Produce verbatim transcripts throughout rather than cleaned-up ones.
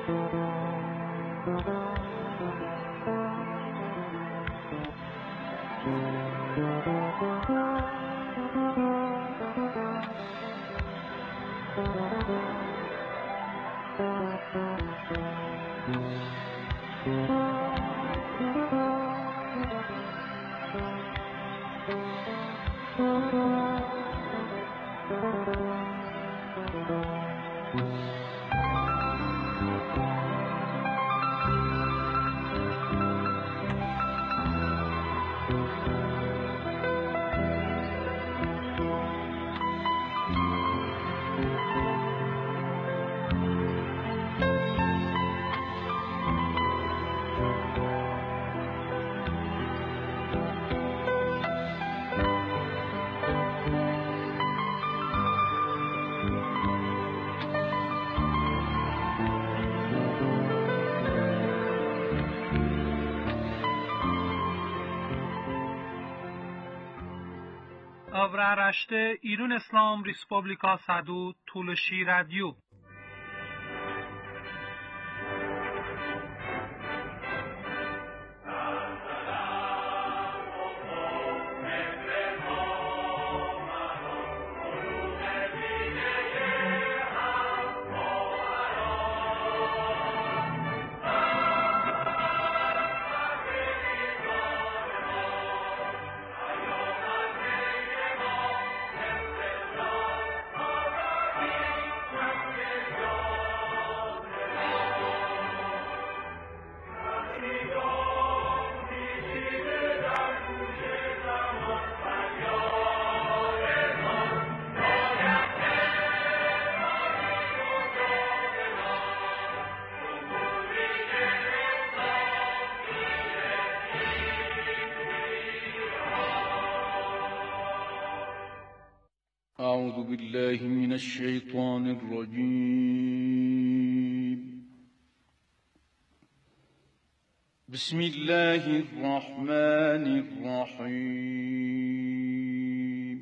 Avraaraşte İran İslam Respublika Sadu Tuluşi Radyo. أعوذ بالله من الشيطان الرجيم. بسم الله الرحمن الرحيم.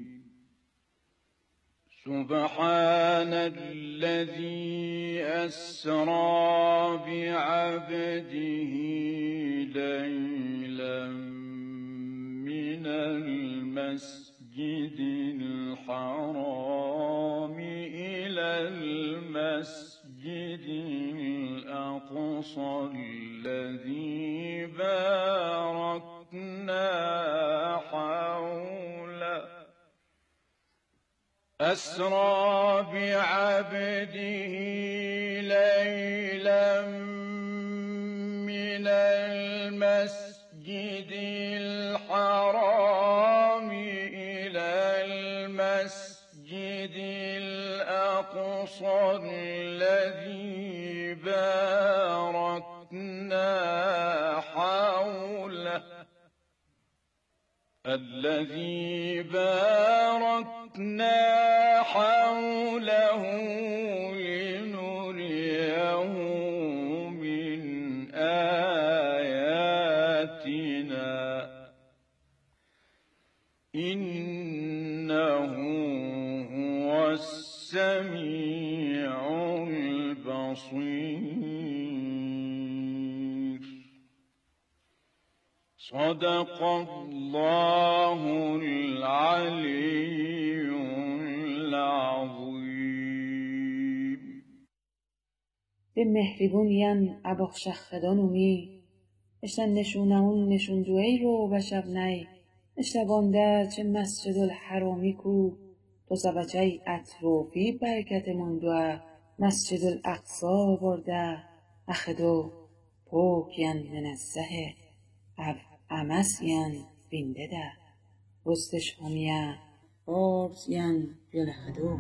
سبحان الذي أسرى بعبده ليلا من المسجد الحرام إلى المسجد الأقصى الذي باركنا حوله أسرى بعبده ليلا من المسجد الحرام إلى المسجد الأقصى الذي باركنا حوله الذي باركنا حوله لنريه من آياتنا إنه هو السميع البصير. صدق الله العلي العظيم. به مهربونیان اباخشخدانومی اشتن نشونهون نشون دوی رو بشب نی اشتبانده چه مسجد الحرامی کو تو سبچه اطروفی برکت مندوه مسجد الاقصا برده اخدو پوکین منزه اب امسین بینده ده رستش همیه بارزین جلخدو.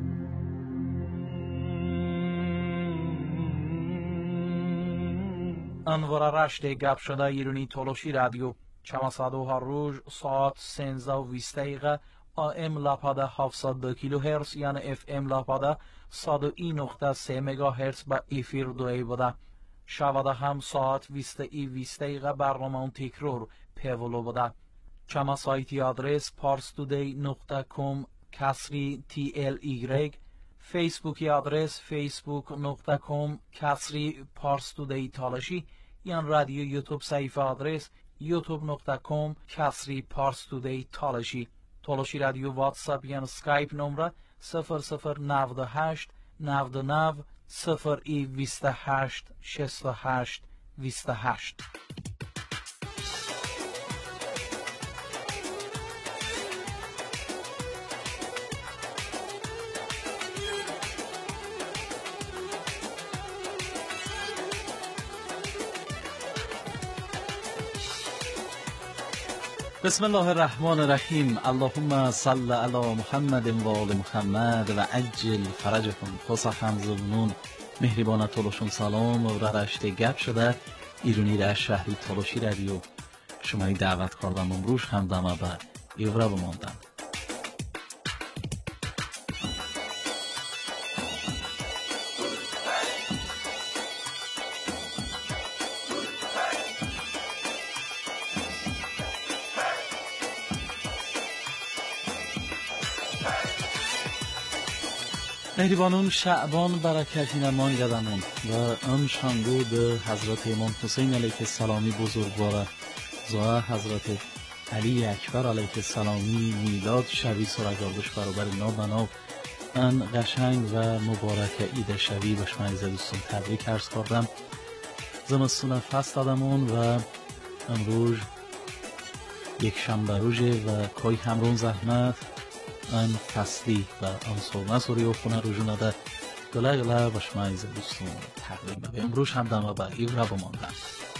انوار رشته گپ شده ایرانی تولوشی رادیو چماسادو هر روز ساعت سنزده و بیست دقیقه آم لاپاده هفتصد و دو کیلو هرتز یعنی اف ام لاپاده صد و یک نقطه سه مگا هرتز با افیر دوی بوده. شواده هم ساعت بیست ای بیست دقیقه برنامه تکرار پیولو بوده. چما سایتی آدرس پارستودی نقطه کام کسری تی ال ایگرگ، فیسبوکی آدرس فیسبوک نقطه کام کسری پارس تودی تالشی یا رادیو یوتیوب صفحه آدرس یوتیوب نقطه کام کسری پارس تودی تالشی. تالشی رادیو واتساپ یا سکایپ نمره صفر صفر نود و هشت نود و نه صفر ای بیست و هشت شصت و هشت بیست و هشت. بسم الله الرحمن الرحیم. اللهم صل علی محمد و آل محمد و عجل فرجهم. خوصا همزمونون مهربانه تولوشون سلام و رشته گپ شده ایرونی در شهری تولوشی رادیو شمایی دعوت کردم امروز هم دمه به ایورا بماندم. مهربانون شعبان برکتی نمان گدمون و ام شنگو به حضرت امام حسین علیه السلامی بزرگواره زوه حضرت علی اکبر علیه السلامی میلاد شوی سرگردش برابر نابناب ان قشنگ و مبارک عید شوی بشمعیز دوستان تبریک عرض کردم. زمستون فصل دادمون و امروز یک شنبه روزه و کای همرون زحمت ان فصلی و ان سومه سوری و خونه روزونه ده گله گله بشمعیز دوستان تقریبا به امروز هم دمه به ایورا بماندم.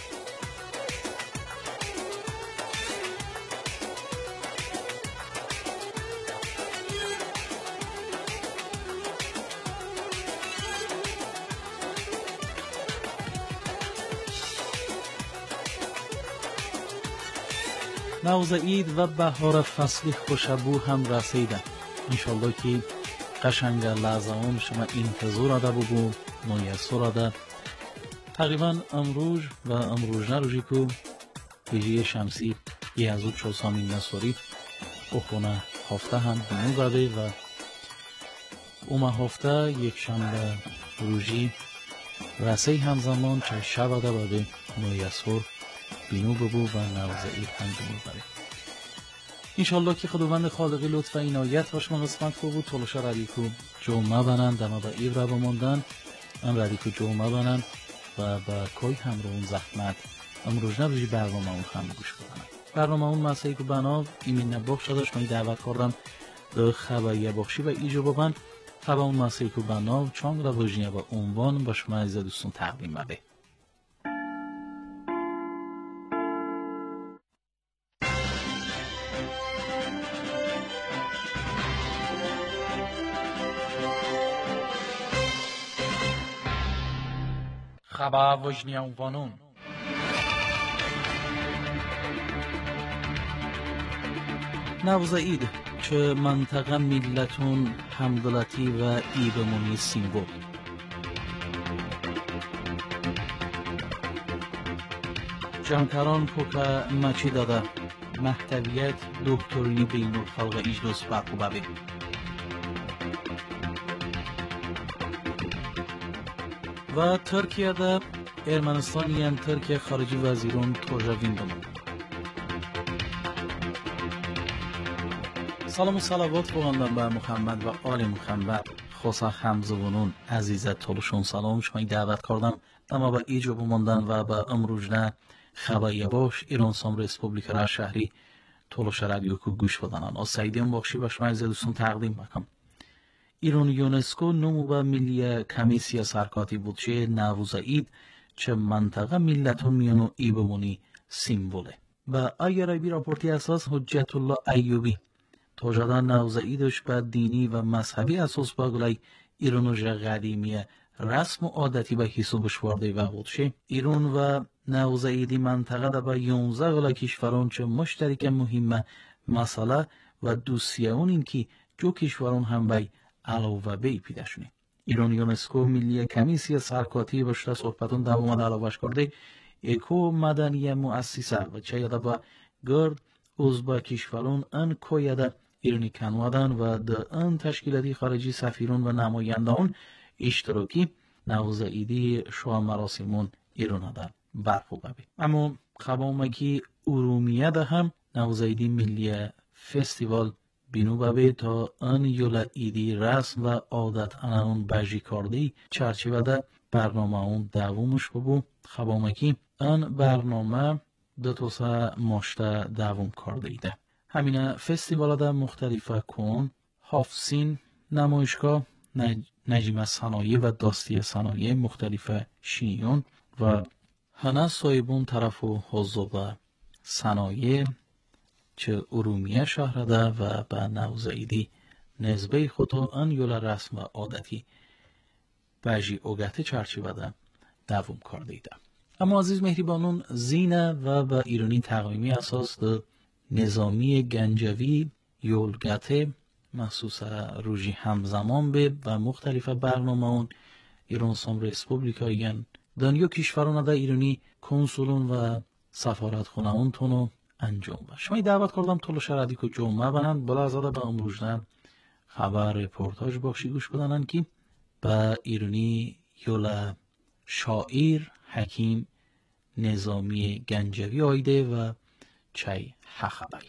نوروز عید و بهار فصلی خوشبو هم رسیده. انشالله که قشنگ لحظه هم شما انتظار ده بگو میسر ده. تقریبا امروز و امروز نروزی که هجری شمسی یه از او چوسامین نسوری او خونه هفته هم بینو بده و اومه هفته یک شنبه روزی رسی همزمان چه شب ده بده میسر بینو ببو و نوروز عید هم بینو بره. انشالله که خداوند خالقی لطف و عنایت باش ما قسمت کو بود تولوشا ردیکو جمعه بنن دمه با ایو را بماندن ام ردیکو جمعه بنن و با کوی هم رو اون زحمت امروز نبوزی برنامه اون هم گوش بدنن. برنامه اون مسایی که بنا ایمین نباخ شداش من دعوت کردم به خبریه بخشی و ایجو ببن خبا اون مسایی که بنا چانگ را بوجینه با عنوان باش من عزیز دوستون تقدیم بده. خبر وجنی عنوانون نوروز عید چه منطقه ملتون همدلتی و ایبمونی سیمبول. جانکاران پوکا مچی داده محتویت دکترینی بین الخلق اجلس برقوبه بید. و ترکیه ده ارمنستان یان ترکیه خارجی وزیرون توجه ویندم. سلام و صلوات بگندم به محمد و آل محمد. خوصا همزبونون عزیزت تولوشون سلام شما دعوت کردم اما با ایجو بماندن و با امروز نه خبری باش ایران سام ریسپوبلیک را شهری تولوش رادیو کو گوش بدنن آسایدیم بخشی باش من دوستون تقدیم بکنم. ایران یونسکو نمو با ملی کمیسیا سرکاتی بود چه نوروز عید چه منطقه ملتون میانو ای بمونی سیمبوله. و اگر بی راپورتی اساس حجت الله ایوبی توجدن نوروز عیدش با دینی و مذهبی اساس با گلای ایرانوژ قدیمی رسم و عادتی به حسابش وارده و بود شه. ایران و نوروز عیدی منطقه دا با یونزده گلای کشوران چه مشترک مهمه مسئله و دوستیه اون این که جو کشوران هم بای علاوه بی پیدا شونه. ایران یونسکو ملی کمیسیا سرکاتی باشته صحبتون دوام علاوهش کرده اکو مدنی مؤسسه و چه یاده با گرد عضو کشوران ان کویده ایرانی کنوادن و د ان تشکیلاتی خارجی سفیرون و نمایندگان اشتراکی نوروز ایدی شو مراسمون ایرانادن برپو ببی. اما خبامکی ارومیه ده هم نوروز ایدی ملی فستیوال بینو ببی تا ان یولا ایدی رسم و عادت انان بجی کردی چرچیوه ده برنامه اون دوامش ببو. خبامکی ان برنامه دو توسه ماشته دوام کرده ایده. همین فستیوال ده مختلفه کن هافسین نمایشگاه نجیم صنایع و داستی صنایع مختلف شینیون و هنه صاحبون طرف و حضوب صنایع چه ارومیه شهر ده و به نوروز ایدی نسبه خودو ان یولا رسم و عادتی بجی اوگته چرچیوه ده دوام کرده ایده. اما عزیز مهربانون زینه و به ایرانی تقویمی اساس ده نظامی گنجوی یولگته مخصوص روژی همزمان به و مختلف برنامه اون ایران سام ریسپوبلیکایین دنیا کشوران ده ایرانی کنسولون و سفارت خونه اون تونو انجام بشه. شما دعوت کردم طول شردی که جمعه بنن بلا ازاده به امروزن خبر رپورتاج بخشی گوش بدنن که به ایرانی یولا شاعر حکیم نظامی گنجوی آیده و چای خبری.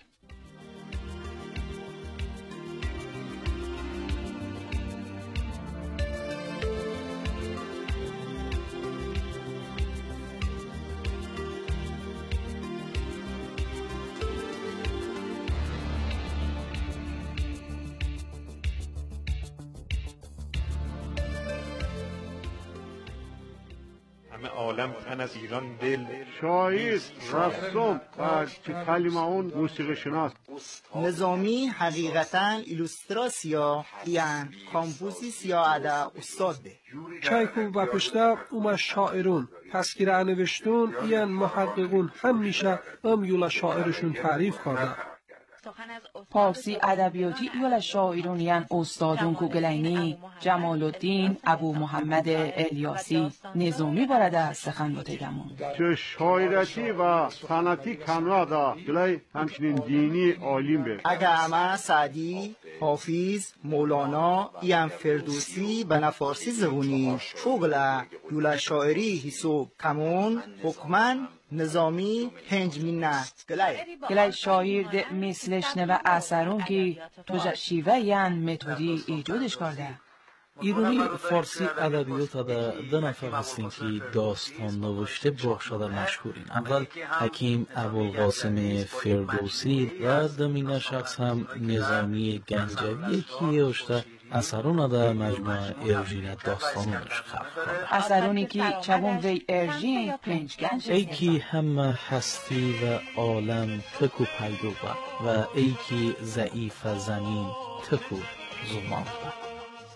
عالم تن از ایران دل شاعر، رسام و چه کلمه اون موسیقی شناس. نظامی حقیقتاً ایلوستراسیا یعنی کامپوزیسیا ادا استاد ده. چایکو و پشتا اوما شاعرون تسکیر انوشتون یعنی محققون همیشه ام یولا شاعرشون تعریف کرده. پارسی ادبیاتی یولا شاعرون یعنی استادون کوگلینی جمال الدین ابو محمد الیاسی نظامی برده سخن بوتیدمون چه شاعرتی و سنتی کنوادا گلای همچنین دینی عالم به اگه اما سعدی حافظ مولانا یعنی فردوسی به فارسی زبونی فوقلا یولا شاعری حساب کمون حکمن نظامی هنج مینه گلای گلای شاعر ده مثلش نه و اثرون که توجه شیوه یعنی متودی ایجادش کرده. ایرانی فارسی ادبیات ده دو نفر هستین که داستان نوشته بخشاده مشهورین. اول حکیم ابوالقاسم فردوسی و دومین شخص هم نظامی گنجوی که اشته اثرون ده مجموعه ارژین داستانونش خلق کرده. اثرونی که چبون وی ارژین پنج گنج ای که همه هستی و عالم تکو پیدو با و ای که ضعیف زمین تکو زمان با.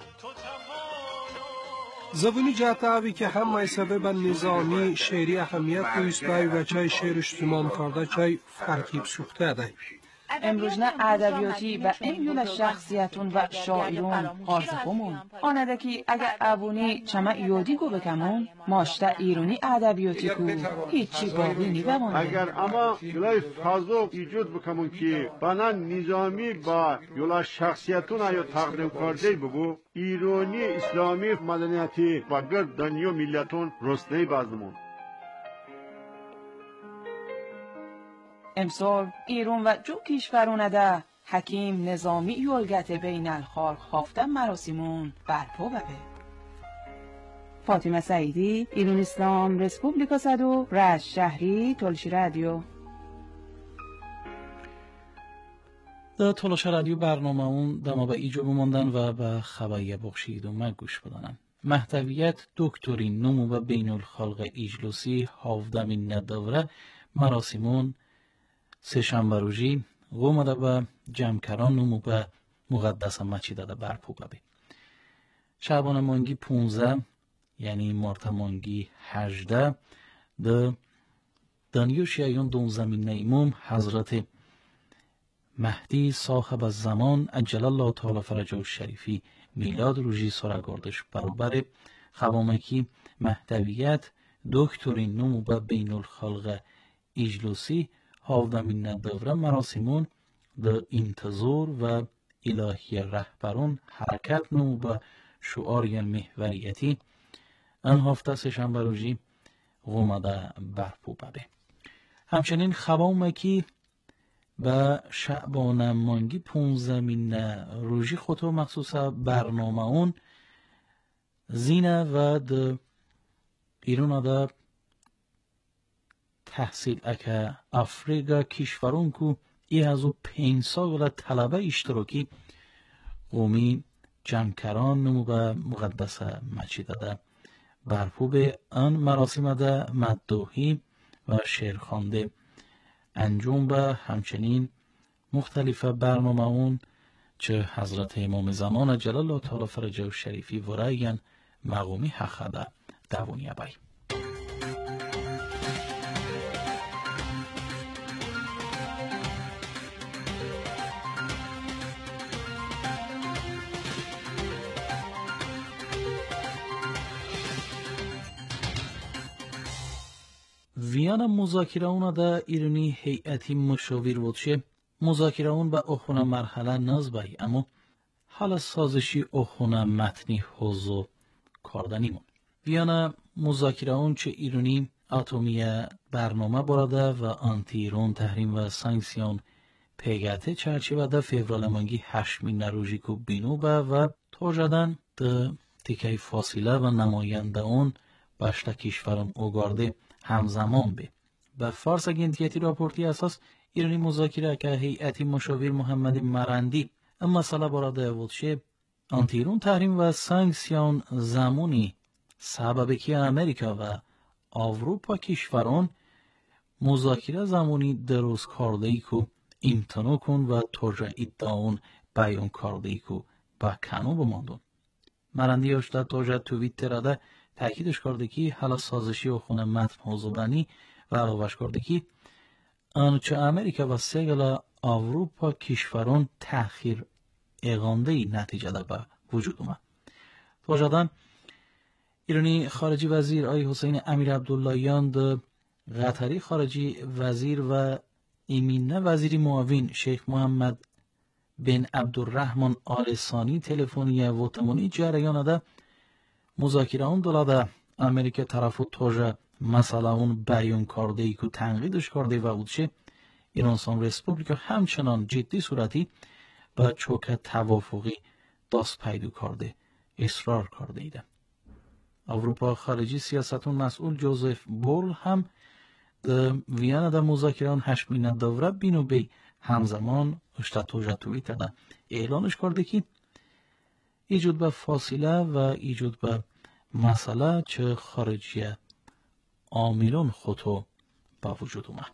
زبونی جهتاوی که همه سبب نظامی شعری اهمیت دوستای و چای شعر اجتماع کرده چای فرکیب سوخته ده. امروزنا ادبیاتی و امیول شخصیتون و شاعرون آرزقمون آنده که اگر ابونی چما یودی گو بکمون ماشتا ایرانی ادبیاتی کو هیچی باقی نی بمانده. اگر اما یولای فضا ایجاد بکمون که بنا نظامی با یولا شخصیتون آیا تقدیم کرده بگو ایرانی اسلامی مدنیتی و گر دنیا ملتون رسته بازمون. امسال ایران و جو کشورونه ده حکیم نظامی یولگت بین الخالق خوافتن مراسمون برپا ببه. فاطمه سعیدی، ایران اسلام رسپوبلیکا صدو رشت شهری تلشی رادیو. در تلاشی رادیو برنامه اون دما به ایجا بماندن و به خبری بخشید و مگوش بدانن. محتویت دکترین نمو و بین الخالق ایجلوسی هافدمین ندوره مراسمون سه شنبه روزی قومده به جمکران نمو به مقدس مچیده ده برپو ببی. شعبان مانگی پونزده یعنی مارت مانگی هجده ده دانیو شیعیان دونزمین نیموم حضرت مهدی صاحب الزمان عجل الله تعالی فرجه الشریفی میلاد روزی سرگردش برابر خوامکی محتویت دکترین نمو به بین الخلق ایجلوسی هافدمین ندوره مراسمون د انتظار و الهی رهبران حرکت نو به شعار محوریتی ان هفته سهشنبه روزی قومده برپو ببه. همچنین خبامکی به شعبان مانگی پونزمین روزی خودو مخصوص برنامه اون زینه و د ایران دا تحصیل اکه افریقا کشورون کو ای از او پنج سال طلبه اشتراکی قومی جمکران نمو به مقدس مجید ده برپو به آن مراسم ده مدوحی و شعرخوانده انجام به همچنین مختلف برنامه اون چه حضرت امام زمان جلال الله تعالی فرجه و شریفی ورایین مقومی حق ده دوونیه بای. ویان مذاکره اون دا ایرانی هیئتی مشاور بود شه مذاکره اون با اخونه مرحله نزبایی اما حال سازشی اخونه متنی حوضو کاردنیمون. ویان مذاکره اون چه ایرانی اتمی برنامه براده و آنتی ایران تحریم و سانکسیون پیگته چرچی و دا فیورال مانگی هشمین نروژی کو بینو با و توجدن دا تیکه فاصله و نماینده اون باشتا کشوران اوگارده همزمان به به فارس گنتیتی راپورتی اساس ایرانی مذاکره که هیئتی مشاور محمد مرندی اما مسئله براده ولشه آنتی ایران تحریم و سانکسیون زمانی سبب که امریکا و اروپا کشوران مذاکره زمانی درست کرده ای که امتناع کن و توجه ادعاون بیان کرده ای که با کنو بماندون. مرندی اشتاد توجه توییتر ده تأکیدش کرده که حالا سازشی و خونه متن حوضوبنی و علاوهش کرده که آنچه امریکا و سگل اروپا کشوران تأخیر اقامده ای نتیجه ده به وجود اومد. توجدن ایرانی خارجی وزیر آی حسین امیر عبداللهیان ده قطری خارجی وزیر و ایمینه وزیری معاون شیخ محمد بن عبدالرحمن آل ثانی تلفنی و تمونی جریان ده مذاکره اون دولاده امریکا طرفو توجه مسئله اون بیان کرده ای که تنقیدش کرده و بودشه ایران سان ریسپوبلیکا همچنان جدی صورتی با چوک توافقی دست پیدا کرده اصرار کرده ایده. اروپا خارجی سیاستون مسئول جوزف بول هم ده ویانا ده مذاکره اون هشمینه دوره بینو بی همزمان اشتا توجه تویتر ده اعلانش کرده که ایجود به فاصله و ایجود به مسئله چه خارجی عاملان خودو با وجود اومد.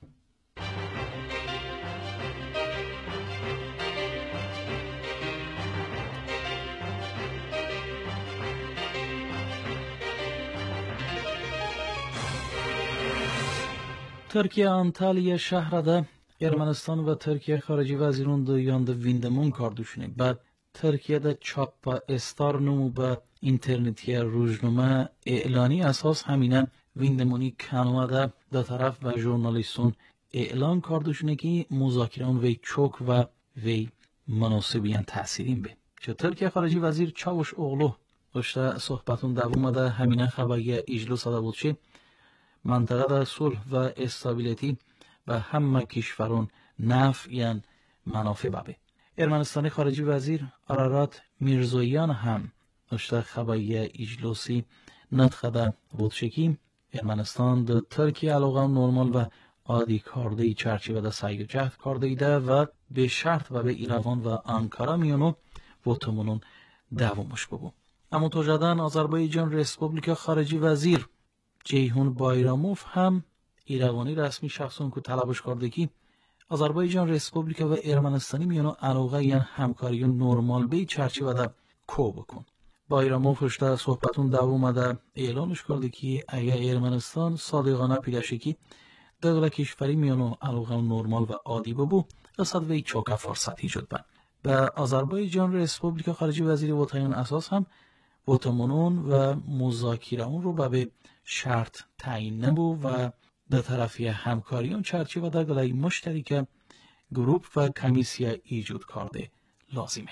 ترکیه انتالیا شهر ده ارمنستان و ترکیه خارجی وزیرون ده یاند ویندمون کاردوشونه بعد ترکیه ده چاپ استار نمو به اینترنتی روزنامه اعلانی اساس همینن ویندمونی کنوه ده ده طرف و ژورنالیستون اعلان کاردوشونه که مذاکره اون وی چوک و وی مناسبیان تحصیلین به چه ترکیه خارجی وزیر چاوش اغلو اشتا صحبتون دوومه ده همینه خبری اجلس ده بود چه منطقه ده صلح و استابیلیتی و همه کشورون نفع منافع بابه. ارمنستانی خارجی وزیر آرارات میرزویان هم اشتا خبری اجلسی نطخه ده بود شکی ارمنستان ده ترکیه علاقه نرمال و عادی کرده چرچیوه ده سعی جهد کرده ده و به شرط و به ایروان و آنکارا میانو بوتمونون دوامش ببو. اما توجدن آذربایجان ریسپوبلیکا خارجی وزیر جیهون بایراموف هم ایروانی رسمی شخصون که طلبش کرده که آذربایجان ریسپوبلیکا و ارمنستانی میانو علاقه یعنی همکاری نرمال به چرچیوه ده کو بکن. بایراموف اشتا صحبتون دوام ده اعلانش کرده که اگر ارمنستان صادقانه پیداشکی دغلا کشوری میانو علاقه نرمال و عادی ببو رسد وی چوکا فرصت ایجاد بند. به آذربایجان ریسپوبلیکا خارجی وزیر وطنیان اساس هم وطمونون و مذاکره اون رو به شرط تعیین نبو و به طرفی همکاریون چرچی و در گلای مشترک گروپ و کمیسیا ایجاد کرده لازمه.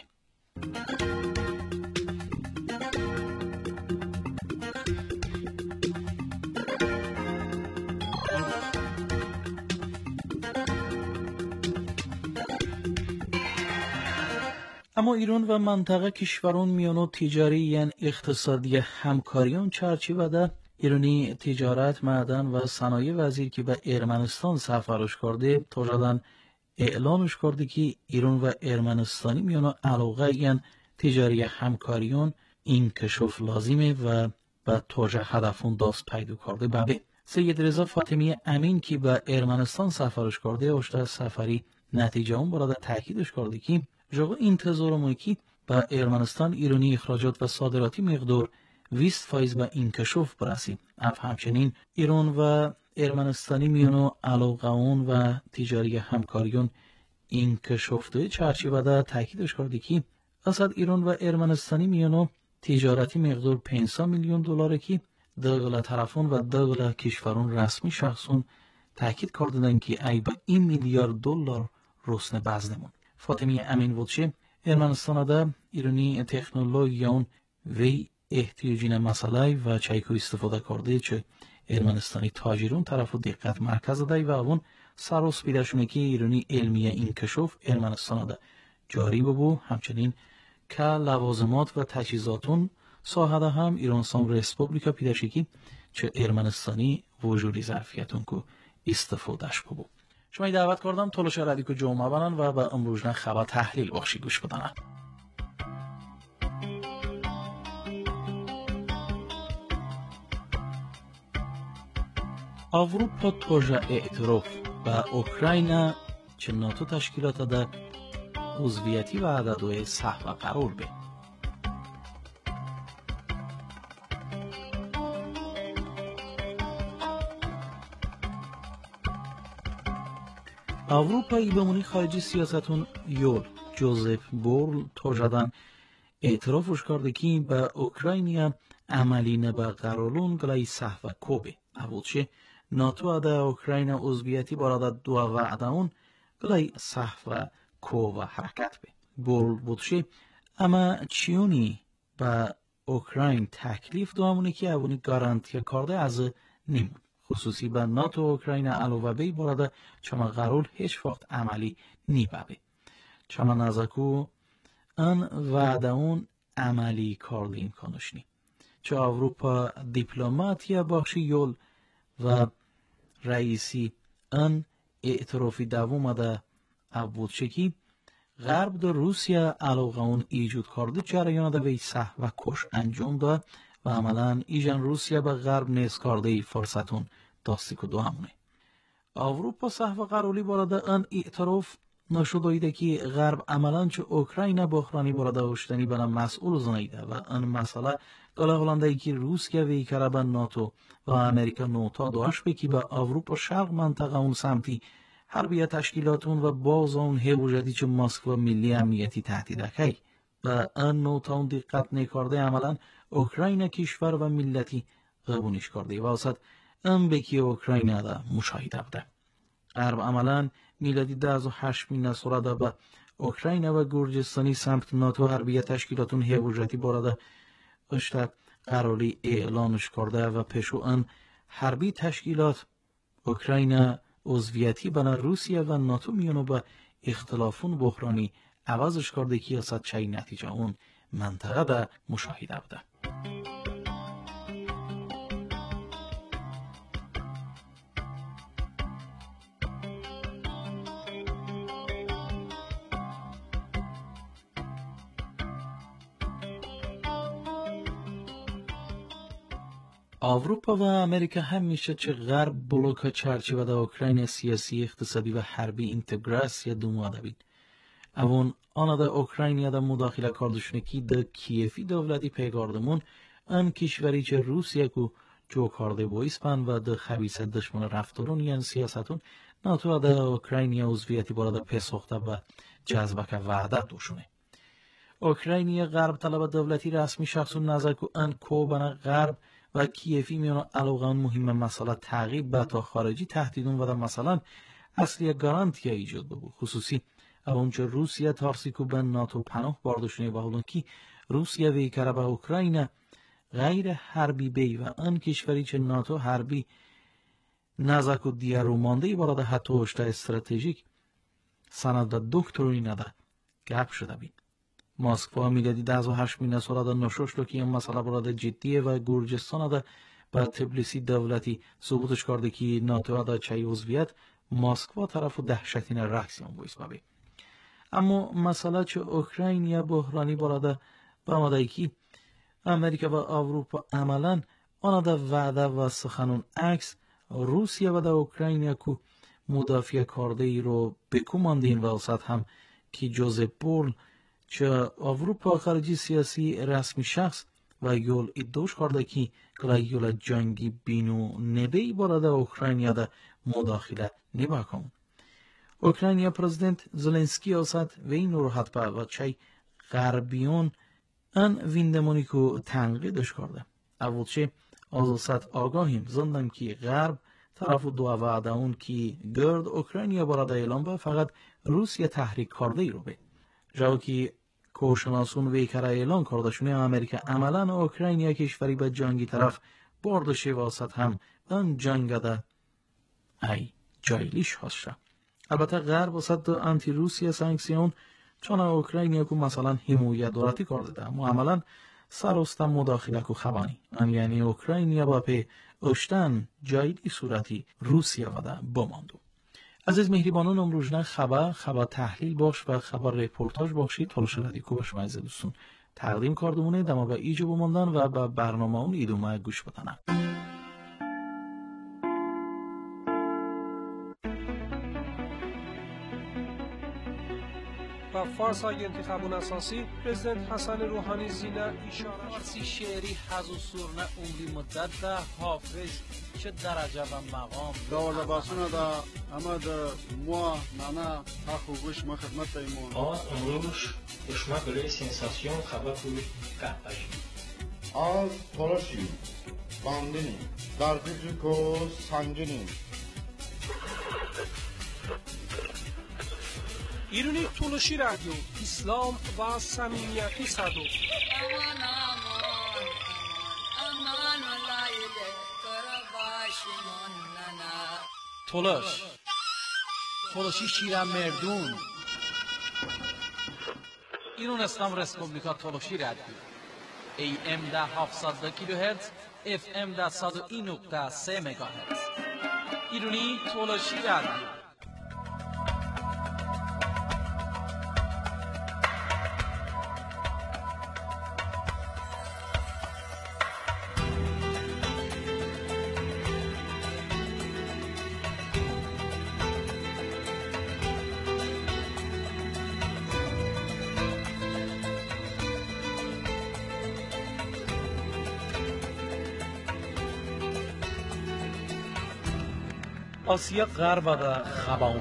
اما ایران و منطقه کشوران میانو تجاری یعنی اقتصادی همکاریان چرچیوده ایرانی تجارت معدن و صنایع وزیر که به ارمنستان سفرش کرده تا جدن اعلانش کرده که ایران و ارمنستانی میانو علاقه یعنی تجاری همکاریان این کشف لازمه و به توجه هدفون داست پیدا کرده ببه. سید رضا فاطمی امین که به ارمنستان سفرش کرده اشته سفری نتیجه اون براده تاکیدش کرده که جاگه انتظارمون که به ارمنستان ایرانی اخراجات و صادراتی مقدار بیست فایز به این کشف برسید. اف همچنین ایران و ارمنستانی میانو علاقه اون و تجاری همکاریون این کشف دوی چرچیوده تاکیدش کرده که اصد ایران و ارمنستانی میانو تجارتی مقدار پانصد میلیون دلار که دغل طرفون و دغل کشورون رسمی شخصون تاکید کردن که ای به این میلیارد دلار رسن بزنمون. فاطمی امین وچه ارمنستان ده ایرانی تکنولوژیون وی احتیاجین مسئله و چایکو استفاده کرده چه ارمنستانی تاجرون طرفو دقت مرکز ده و اون سروس پیداشونه که ایرانی علمیه این کشف ارمنستان ده جاری ببو. همچنین که لوازمات و تجهیزاتون ساحه هم ایران سام ریسپوبلیکا پیداشی که چه ارمنستانی وجودی ظرفیتون که استفادهش ببو. شما دعوت کردم تلاش رادیو جمعه بانن و به امروزنا خبر تحلیل بخشی گوش بدن. اروپا توجه اعتراف به اوکراین چه ناتو تشکیلات ده عضویتی و عددوی صحبه قرار به. اروپایی بمونی خارجی سیاستون یول جوزف بورل توجدن اعترافش کرده که به اوکراینیا عملی نبا قرارون گلای صحبه کوبه. اولچه ناتو ده اوکراین عضویتی برادت دو وعده اون گلای صحبه کوبه حرکت به. بورل بودشه اما چیونی به اوکراین تکلیف دوامونه که اونی گارانتی کرده از نیمون. خصوصی به ناتو اوکراین علاوه بی براده چما قرار هیچ وقت عملی نیبه. چما نزاکو ان وعده اون عملی کرده امکانش نی. چه اروپا دیپلماتیا بخشی یول و رئیسی ان اعترافی دوم ده ابود شکی غرب در روسیه علاقه اون ایجود کرده جریان ده وی صح و کش انجام ده و عملا ایجان روسیه به غرب نیز کرده فرصتون داستی که دو همونه. اروپا صحوه قرالی باراده ان اعتراف نشده که غرب عملا چه اوکراین بحرانی باراده اشتنی بنا مسئول زنیده و ان مسئله گله هلنده که روسیه وی کربن ناتو و امریکا نوتا داشت بکی به اروپا شرق منطقه اون سمتی حربیه تشکیلاتون و باز اون هیوجدی چه مسکو ملی امنیتی تهدیدکی و ان نوتا اون دقت نکرده عملا اوکراین کشور و ملتی قبونش کرده و واسط ام بکی اوکراین ده مشاهده بوده. غرب عملا میلادی ده و هشت مین سراده به اوکراین و گرجستانی سمت ناتو حربیه تشکیلاتون هیوجدی باراده اشته قرالی اعلانش کرده و پیشو ان حربی تشکیلات اوکراین عضویتی بنا روسیه و ناتو میانو به اختلافون بحرانی عوضش کرده که اصد چای نتیجه اون منطقه ده مشاهده بوده. اروپا و امریکا همیشه چه غرب بلوک چرچیوه ده اوکراین سیاسی اقتصادی و حربی اینتگراسیا دوماده بید. اون آنها ده اوکراینیا ده مداخله کردشونه ده کیفی دولتی پیگاردمون ان کشوری چه روسیه کو جو کرده با اسپان و ده خبیث دشمن رفتارون یعنی سیاستون ناتو ده اوکراینیا عضویتی بالا پسخته و جذبه که وعده دوشونه. اوکراینیا غرب طلب دولتی رسمی شخصون نظر کو ان کوبن غرب و کیفی میانو علاقه مهم مسئله تعقیب به تا خارجی تهدیدون و در مثلا اصلی گارانتیا ایجاد ببو خصوصی اونچه روسیه تارسی کو به ناتو پناه باردشونه و هلون کی روسیه وی کره به اوکراین غیر حربی بی و آن کشوری چه ناتو حربی نزاک و دیگر رومانده براده حتی اشتا استراتژیک سند و دکترونی نده گپ شده بین. مسکو میگدی دازو هشت مینه سراده نشوش تو که این مسئله براده جدیه و گرجستان ده با تبلیسی دولتی ثبوتش کرده که ناتو ده چای عضویت مسکو طرف دهشتین رکسیون بویس بابی. اما مسئله چه اوکراین یا بحرانی براده با مدایی که امریکا و اروپا عملا آنها ده وعده و سخنون عکس روسیه و ده اوکراین کو مدافع کرده ای رو بکوماندین و وسط هم که جوزپ بورل چه اروپا خارجی سیاسی رسمی شخص و یول ادوش کرده که کلا یول جنگی بینو نبی براده اوکراین ده مداخله نبا کن. اوکراین پرزیدنت زلنسکی وسط و این رو حتی و چای غربیون ان ویندمونی کو تنقیدش کرده. اول چه از وسط آگاهیم زندم که غرب طرف دو وعده اون که گرد اوکراینیا براده اعلام با فقط روسیه تحریک کرده ای رو به جاو که کورشناسون وی کرا اعلان کرده شونه امریکا عملا اوکراینیا کشوری به جنگی طرف باردشه واسط هم ان جنگ ده ای جایلیش هست. البته غرب واسط انتی روسیه سانکسیون چون اوکراینیا کو مثلا حمایت دولتی کرده ده اما عملا سرستم مداخله کو خبانی ان یعنی اوکراینیا با پی اشتن جایدی صورتی روسیه و ده بماندو. عزیز مهربانان امروزنا خبر خبر تحلیل باش و خبر رپورتاج باشی تلاش رادیکو باش مایز دوستون تقدیم کردمونه دما به ایجو بماندن و به برنامه اون ایدومه گوش بدنم. و فارس های انتخابون اساسی پرزیدنت حسن روحانی زینه اشاره فارسی شعری حز و سرنه عمری مدت ده حافظ چه درجه و مقام داولا باسونه دا اما دا موا نانا حق و گوش ما خدمت دایمون آن امروش گوشما گلوی سنساسیون خبر کوی قهبشی آز تلاشی باندینی در فیزیکو سنجینی ایرونی تولشی رادیو اسلام و صمیمیتی صدو تولش تولشی شیرم مردون ایرون اسلام رسپوبلیکا تولشی رادیو ای ام ده هفتصد کیلوهرتز اف ام ده صد و این نقطه سه مگاهرتز ایرونی تولشی رادیو. آسیا غرب و خباون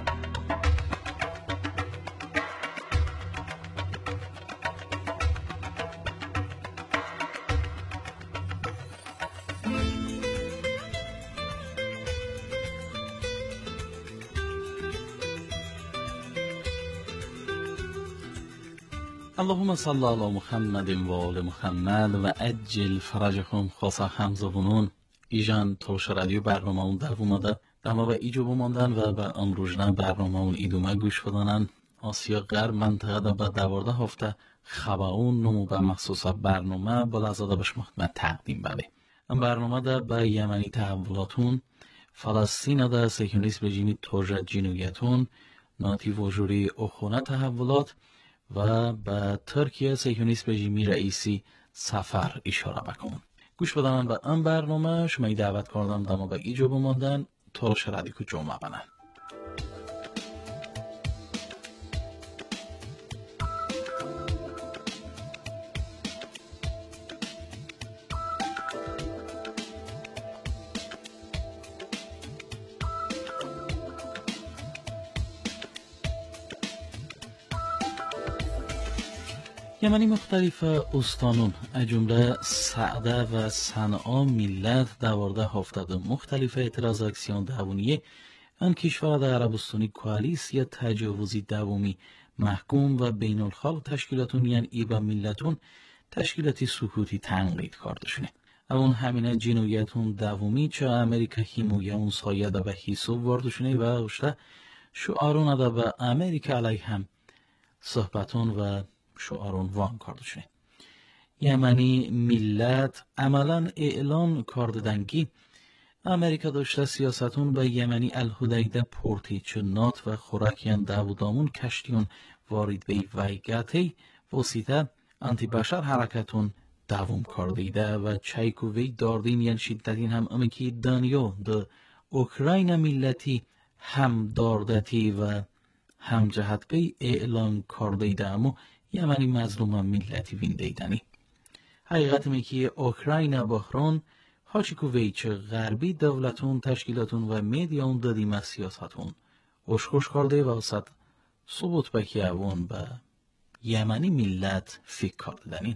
اللهم صل علی محمد و آل محمد و عجل فرجهم خاصه همزبونون ایجان توش رادیو برنامه اون در اومده اما به ایجو بماندن و به امروزنا برنامه اون ایدومه گوش بدنن آسیا غرب منطقه دا به دوارده هفته خباون نمو به مخصوص برنامه با لحظه بهش محتمل تقدیم بله این برنامه دا به یمنی تحولاتون فلسطین دا سیکونیست رژیمی توجه جنویتون ناتی وجوری اخونه تحولات و به ترکیه سیکونیست رژیمی رئیسی سفر اشاره بکن. گوش بدن به این برنامه شما ای دعوت کردم دما به ایجو بماندن تلاش رادیکو جمعه بنن. یمنی مختلف استانون از جمله سعده و صنعا ملت دوارده هفتاد مختلف اعتراض اکسیون دهونیه ان کشور در عربستانی کوالیسیا تجاوزی دومی محکوم و بین الخلق تشکیلاتون یعنی ایبا ملتون تشکیلاتی سکوتی تنقید کردشونه. اون همینه جنویتون دومی چه امریکا هیمویا اون سایده به حساب واردشونه و اوشته شعارون ده به امریکا علیه هم صحبتون و شعارون وان کردشونه. یمنی ملت عملا اعلان کردندگی امریکا داشته سیاستون به یمنی الهدیده پورتیچنات و خوراکیان داودامون کشتیون وارد به ویگاتی وسیطه انتی بشر حرکتون دوام کردیده و چایکووی داردین یعنی شدتین هم امکی دانیو ده اوکراین ملتی هم داردتی و هم جهت به اعلان کردیده اما یمنی مظلوم ملتی ویندیدنی. حقیقت میکی اوکراین بحران هاچیکووی چه غربی دولتون تشکیلاتون و میدیاون دادیم از سیاستون اشکوش کرده و اصد ثبوت بکی اون به یمنی ملت فکر کردنین.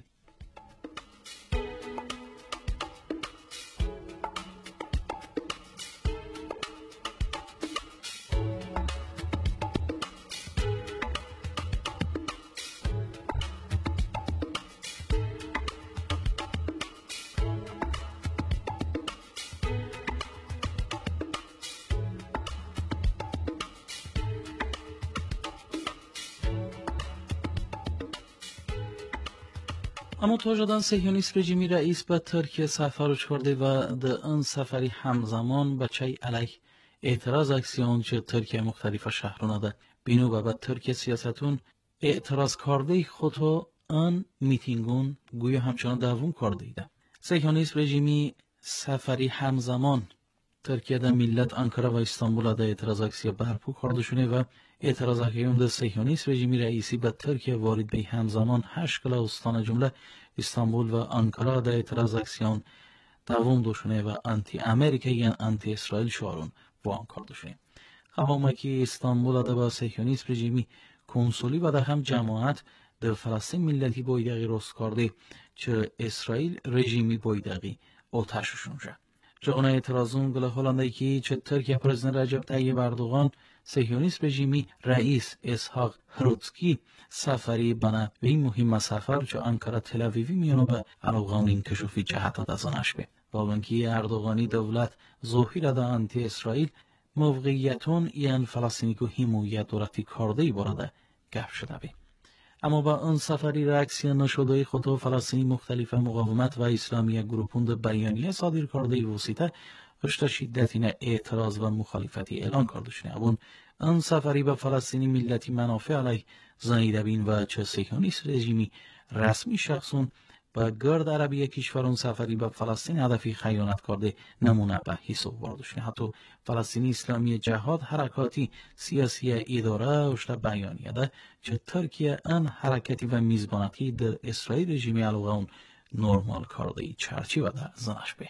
اما تا جدان صهیونیست رژیمی رئیس به ترکیه سفرش کرده و در آن سفری همزمان به چای علیه اعتراض اکسیون چه ترکیه مختلف شهرانه ده بینو و به ترکیه سیاستون اعتراض کرده خودو آن میتینگون گویا همچنان دوام کرده ده. صهیونیست رژیمی سفری همزمان ترکیه ده ملت آنکارا و استانبول ده اعتراض اکسیا برپا کرده شونه و اعتراض اکیون ده صهیونیست رژیمی رئیسی به ترکیه وارد به همزمان هشت کلا استان جمله استانبول و آنکارا ده اعتراض اکسیون دوام دوشونه و انتی امریکا یعنی انتی اسرائیل شعارون وان کرده شونه. خواهم که استانبول ده با صهیونیست رژیمی کنسولی و ده هم جماعت در فلسطین ملتی بایدقی راست کرده چه اسرائیل رژیمی بایدقی آتششون شد. جغنه اعتراضون گله هلندی که چه ترکیه پرزیدنت رجب طیب اردوغان صهیونیست رژیمی رئیس اسحاق هروتسکی سفری بنا و این مهم سفر چه آنکارا تل‌آویوی میانو به اروغان این کشوفی جهت دازانش به با اینکه اردوغانی دولت ظاهر ده انتی اسرائیل موقعیتون یعنی فلسطینی که حمایت دولتی کرده بارده گفت شده به. اما با اون سفری رکسیان نشده خود فلسطینی مختلف مقاومت و اسلامی گروپوند بیانیه صادر کرده وسیطه اشتا شدتین اعتراض و مخالفتی اعلان کرده شده. اون اون سفری به فلسطینی ملتی منافع علیه زنیده بین و چه صهیونیست رژیمی رسمی شخصون با گرد عربی کشورون سفری به فلسطین هدفی خیانت کرده نمونه به حساب وارد شده. حتی فلسطینی اسلامی جهاد حرکاتی سیاسی اداره اشتا بیانیه ده چه ترکیه ان حرکتی و میزبانتی در اسرائیل رژیمی علاقه اون نرمال کرده چرچی و ده زنش به.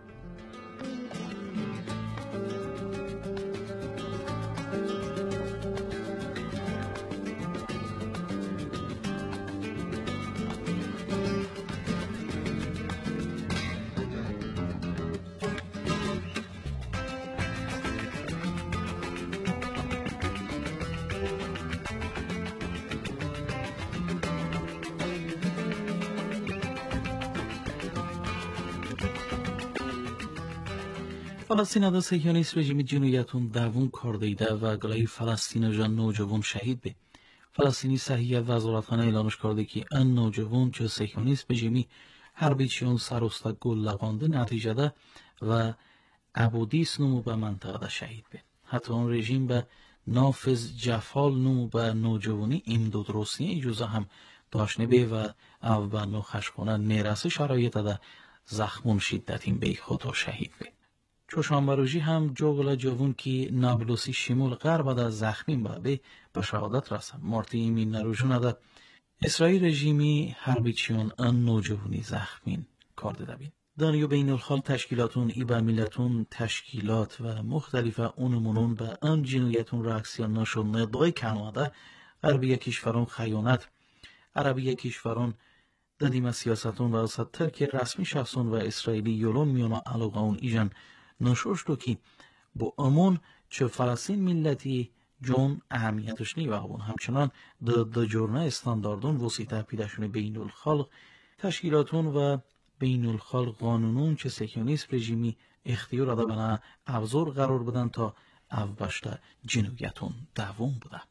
فلسطین ده صهیونیست رژیمی جنایتون دوام کرده ایده و گلای فلسطین جان نوجوان شهید به. فلسطینی صحیح وزارتخانه اعلانش کرده که ان نوجوان چه صهیونیست رژیمی حربیچیون سروستا گل لغانده نتیجه ده و ابودیس نمو به منطقه ده شهید به. حتی اون رژیم به نافذ جفال نمو به نوجوانی امداد روسیه اجازه هم داشنه به و او به نو خشخونه نیرسه شرایط ده زخمون شدتین به خود شهید به. چوشانبروژی هم جوگل جوون که نابلوسی شمول غرب ده زخمین به به شهادت رسن. مارتی ایمین نروژون ده اسرائیل رژیمی حربیچیون ان نوجوانی زخمین کرده ده بین. دانیو بین الخال تشکیلاتون ایبا ملتون تشکیلات و مختلف اونمونون به ان جنایتون راکسیان نشون ندای کنواده غربی کشورون خیانت عربی کشورون دادیم سیاستون و اصد ترک رسمی شخصون و اسرائیلی یولون میانا علاقه اون ایجان نشوش دو که bu امون چه فلسطین ملتی جون اهمیتش نی و اون همچنان د د جورنه استانداردون وسیطه پیداشون بین الخلق تشکیلاتون و بین الخلق قانونون چه سکیونیست رژیمی اختیار ادا بنا ابزار قرار بدن تا او باشته جنویتون دوام بوده.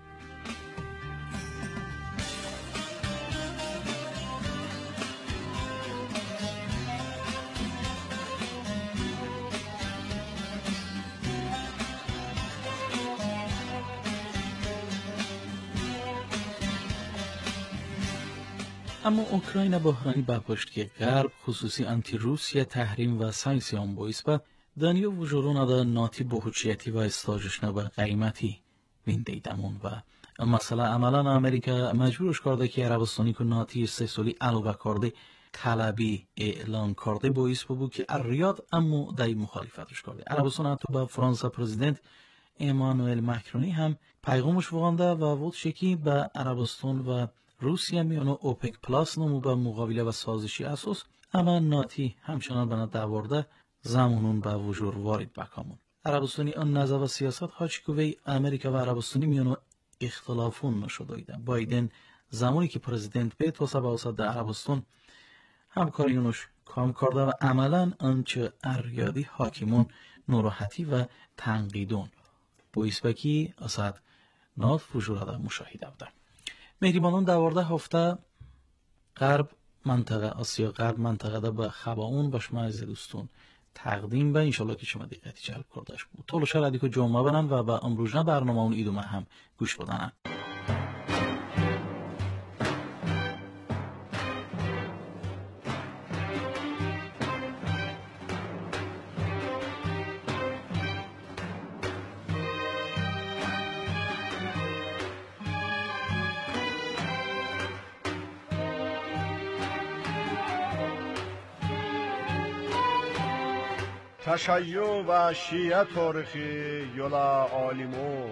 اما اوکراین بحرانی بپشت که غرب خصوصی انتی روسیه تحریم و سانکسیون بویس و دنیا وجورون ادا ناتی بحوچیتی و استاجشنه و قیمتی ویندیدمون و مثلا عملا امریکا مجبورش کرده که عربستانی که ناتی سه سالی علاوه کرده طلبی اعلان کرده بویس بود که ریاض اما دای مخالفتش کرده. عربستان حتی با فرانسه پرزیدنت ایمانوئل مکرونی هم پیغامش وگانده و وقت شکی به عربستان و روسیه میانو اوپک پلاس نمو به مقابله و سازشی اساس اما ناتی همچنان بنا دوارده زمانون به وجود وارد بکامون. عربستانی آن نظر و سیاست هاچی که وی امریکا و عربستانی میانو اختلافون نشده ایده. بایدن زمانی که پرزیدنت بیت و سبا وسط در عربستان همکاریونش کام کرده و عملا آنچه اریادی حاکمون نراحتی و تنقیدون بویسبکی اصد نات وجود مشاهده بوده. مهریبانان دوارده هفته غرب منطقه آسیا غرب منطقه ده به خباون باش معز دوستون تقدیم به انشالله که شما دقتی جلب کردش بود. طول شهر ردیکو جمعه برن و به امروزنا برنامه اون ایدومه هم گوش بدنن. تشیع و شیعه تاریخی یولا عالمو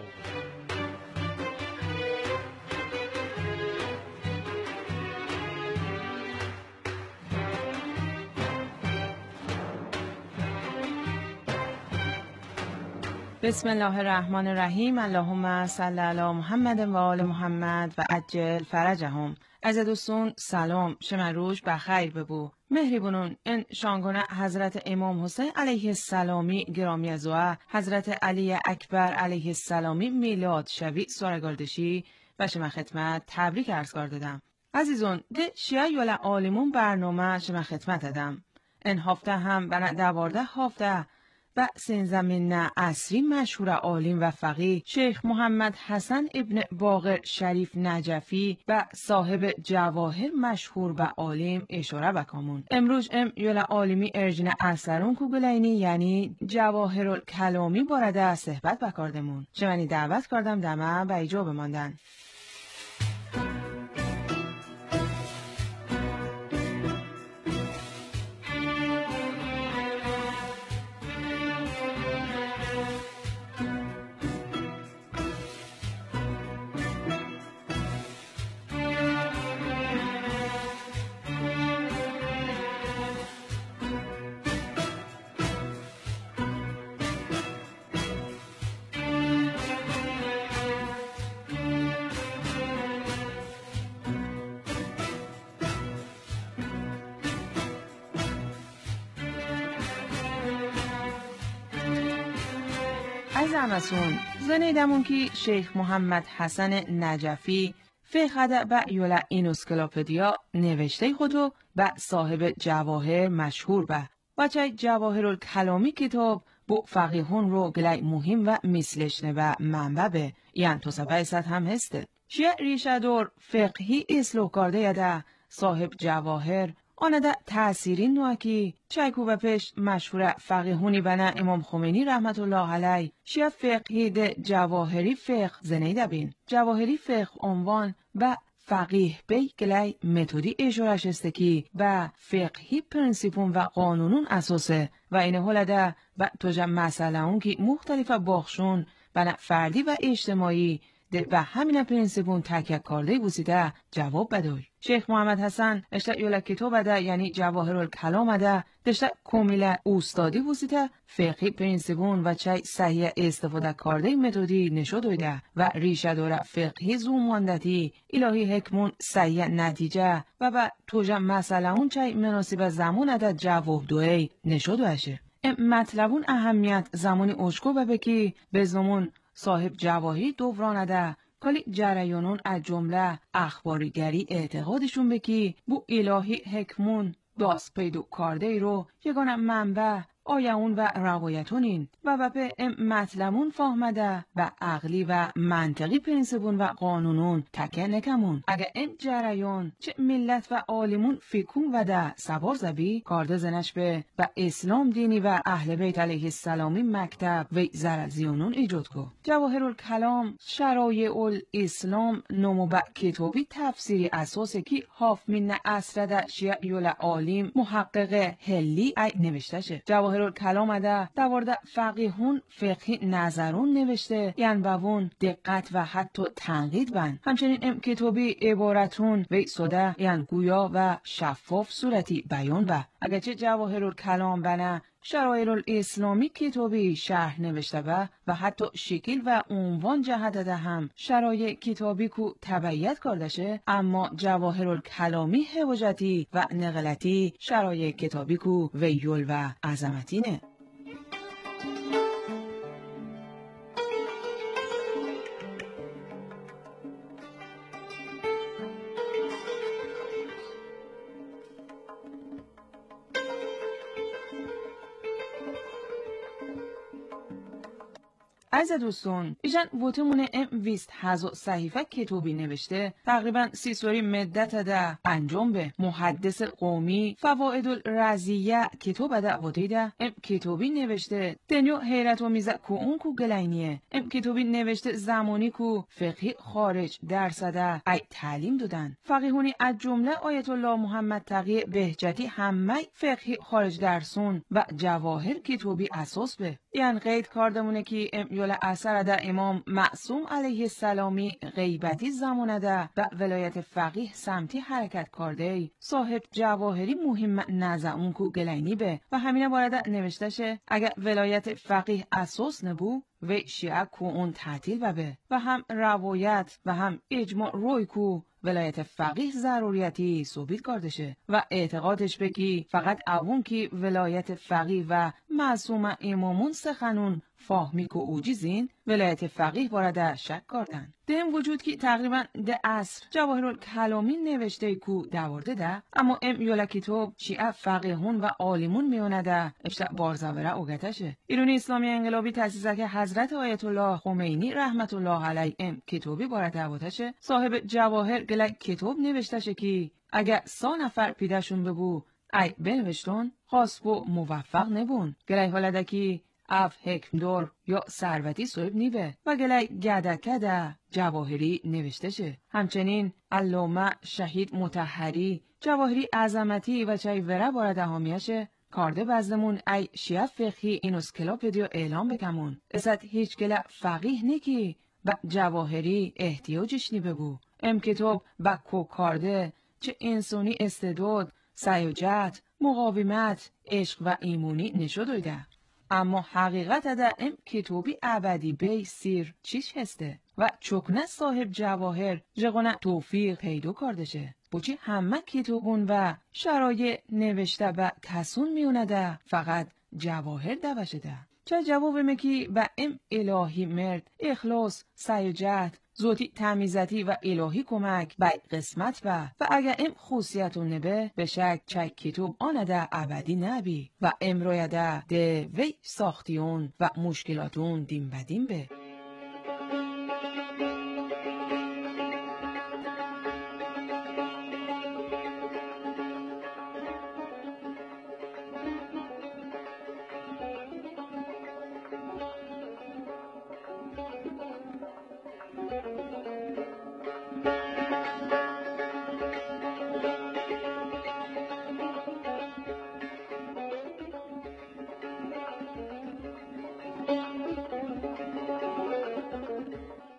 بسم الله الرحمن الرحیم. اللهم صل علی محمد و آل محمد و عجل فرجهم. از دوستون سلام، شما روز بخیر ببو. مهربونون این شانگونه حضرت امام حسین علیه السلامی گرامی از و حضرت علی اکبر علیه السلامی میلاد شوی سورگردشی و شما خدمت تبریک عرض کردم. عزیزون ده شیعه یول عالمون برنامه شما خدمت دادم. این هفته هم بنا دوارده هفته و سنزمین عصری مشهور عالم و فقیه شیخ محمد حسن ابن باقر شریف نجفی و صاحب جواهر مشهور به عالم اشاره بکامون. امروز ام یول عالمی ارجین اثرون کوگلینی یعنی جواهر الکلامی بارده صحبت بکردمون. شمانی دعوت کردم دمه به ایجا بماندن. از همسون زنیدمون که شیخ محمد حسن نجفی فقه به یولا اینوسکلوپدیا نوشته خودو به صاحب جواهر مشهور به و چه جواهر الکلامی کتاب بو فقیهون رو گلی مهم و مثلشنه و منبع به یعنی تو سبه ست هم هسته. شیع ریشه دور فقهی اصلاح کرده یده صاحب جواهر آنه ده تأثیرین نوکی چایکو و پیش مشهور فقیهونی بنا امام خمینی رحمت الله علی شیعه فقهی ده جواهری فقه زنیده بین. جواهری فقه عنوان و فقیه بی گلی متودی اشارش استکی و فقهی پرنسیپون و قانونون اساسه و اینه هلده و توجه مسئله اون که مختلف باخشون بنا فردی و اجتماعی ده به همین پرینسیپون تکیه کرده بوسیده جواب بدوی. شیخ محمد حسن اشتا یولا کتاب ده یعنی جواهر الکلام ده دشتا کمیله اوستادی بوسیده فقهی پرینسیپون و چای صحیح استفاده کرده متودی نشده و ریشه داره فقهی زوماندتی الهی حکمون صحیح نتیجه و با توجه مسئله اون چای مناسب زمان ده جواب دوی نشده هشه. مطلبون اهمیت زمانی اوشکو ببکی به زمان صاحب جواهی دورانه ده کلی جریانون از جمله اخباریگری اعتقادشون بکی بو الهی حکمون داست پیدو کرده ای رو یگانه منبع آیون و روایتونین و به مطلبون فهمده و عقلی و منطقی پرینسیپون و قانونون تکه نکمون. اگه این جریان چه ملت و عالمون فکون و ده سوار زبی کارده زنش به و اسلام دینی و اهل بیت علیه السلامی مکتب و زرزیونون ایجاد کو. جواهر الکلام شرایع الاسلام نمو با کتابی تفسیری اساسه کی حاف من اسرد شیعیول عالم محقق هلی ای نوشته شه. جواهر الکلام ده دوارده فقیهون فقهی نظرون نوشته یعنی بوون دقت و حتی تنقید بند. همچنین ام کتابی عبارتون و سوده یعنی گویا و شفاف صورتی بیان به. اگرچه جواهر الکلام بنه شرایع الاسلامی کتابی شرح نوشته به و حتی شکل و عنوان جهت ده هم شرایع کتابی کو تبعیت کردشه اما جواهر الکلامی حواجتی و نقلتی شرایع کتابی کو ویول و عظمتینه. عزیز دوستون ایشان ووتمونه ام ویست هزو صحیفه کتابی نوشته تقریبا سی سوری مدت ده انجام به محدث قومی فوائد الرزیه کتاب ده ووتی ده ام کتابی نوشته دنیو حیرت و میزه کو اون کو گلینیه ام کتابی نوشته زمانی کو فقهی خارج درصده ای تعلیم دادن فقیهونی از جمله آیت الله محمد تقی بهجتی همه فقهی خارج درسون و جواهر کتابی اساس به یعنی قید کاردمونه که ام یولا اثر ده امام معصوم علیه السلامی غیبتی زمانه ده و ولایت فقیه سمتی حرکت کرده صاحب جواهری مهم نزعون کو گلینی به و همینه بارده نوشته شه اگر ولایت فقیه اساس نبو و شیعه کو اون تعطیل ببه و هم روایت و هم اجماع روی کو ولایت فقیه ضروریتی ثابت کردشه و اعتقادش بکی فقط اون کی ولایت فقیه و معصوم امامون سخنون فهمی که اوجیزین ولایت فقیه وارد شک کردن. دیم وجود که تقریبا ده عصر جواهر الکلامی نوشته کو دوارده ده اما ام یولا کتاب شیعه فقیهون و عالمون میونه ده اشتا بارزاوره اوگتشه. ایرانی اسلامی انقلابی تأسیسه که حضرت آیت الله خمینی رحمت الله علیه ام کتابی بارد دواتشه صاحب جواهر گله کتاب نوشته شه که اگه سا نفر پیداشون ببو ای بنوشتون خاص بو موفق نبون گله حالده که اف حکمدار یا ثروتی صاحب نیوه و گله گدکه ده جواهری نوشته شه. همچنین علامه شهید مطهری جواهری عظمتی و چای وره بارده هامیشه کارده بزدمون ای شیعه فقهی این اسکلاپدیو اعلام بکمون ازت هیچ گله فقیه نکی و جواهری احتیاجش نی بگو ام کتاب با کو کارده چه انسانی استعداد سیاجت مقاومت عشق و ایمونی نشو دویده اما حقیقت ده ام کتابی ابدی بی سیر چیش هسته و چکنه صاحب جواهر جگونه توفیق پیدا کردشه بچی همه کتابون و شرایع نوشته و کسون میونه ده فقط جواهر دوشه ده چه جواب مکی با ام الهی مرد اخلاص سیاجت زوتی تمیزتی و الهی کمک بای قسمت با و اگر ام خوصیتون نبه به شک چک کتوب آنده ابدی نبی و امروی ده ده وی ساختیون و مشکلاتون دیم بدیم به